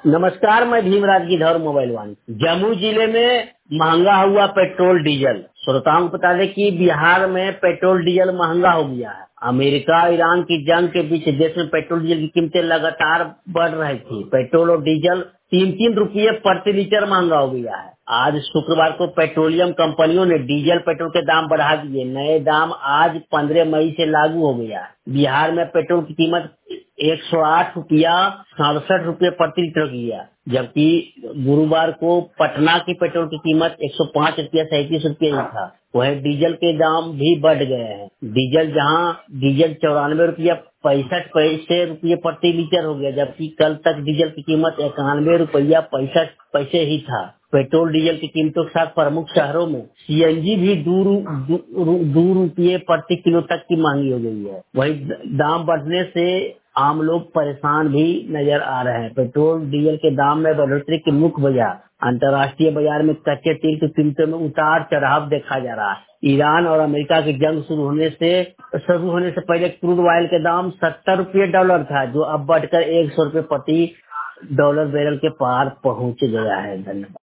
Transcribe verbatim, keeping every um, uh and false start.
नमस्कार, मैं Bhimraj Gidhaur mobile one. Jamui जिले में महंगा हुआ पेट्रोल डीजल। श्रोताओं को बता दें कि बिहार में पेट्रोल डीजल महंगा हो गया है। अमेरिका ईरान की जंग के बीच देश में पेट्रोल डीजल की कीमतें लगातार बढ़ रही थी। पेट्रोल और डीजल तीन तीन रुपये प्रति लीटर महंगा हो गया है। आज शुक्रवार को पेट्रोलियम कंपनियों ने डीजल पेट्रोल के दाम बढ़ा दिए। नए दाम आज पंद्रह मई से लागू हो गया है। बिहार में पेट्रोल की कीमत एक सौ आठ रुपया सड़सठ रूपये प्रति लीटर की है, जबकि गुरुवार को पटना की पेट्रोल की कीमत एक सौ पाँच रुपया सैंतीस रूपये ही था। वहीं डीजल के दाम भी बढ़ गए हैं। डीजल जहां डीजल चौरानवे रुपया पैंसठ पैसे रुपये प्रति लीटर हो गया, जबकि कल तक डीजल की कीमत इक्यानवे रुपया पैंसठ पैसे ही था। पेट्रोल डीजल की कीमतों के साथ प्रमुख शहरों में सीएनजी भी दो दू, दू, दू रुपये प्रति किलो तक की महंगी हो गई है। वही दाम बढ़ने से आम लोग परेशान भी नजर आ रहे हैं। पेट्रोल डीजल के दाम में बढ़ोतरी की मुख्य वजह अंतर्राष्ट्रीय बाजार में कच्चे तेल की कीमतों में उतार चढ़ाव देखा जा रहा है। ईरान और अमेरिका की जंग शुरू होने से शुरू होने से पहले क्रूड ऑयल के दाम सत्तर रुपये डॉलर था, जो अब बढ़कर एक सौ रुपये प्रति डॉलर बैरल के पार पहुंच गया है। धन्यवाद।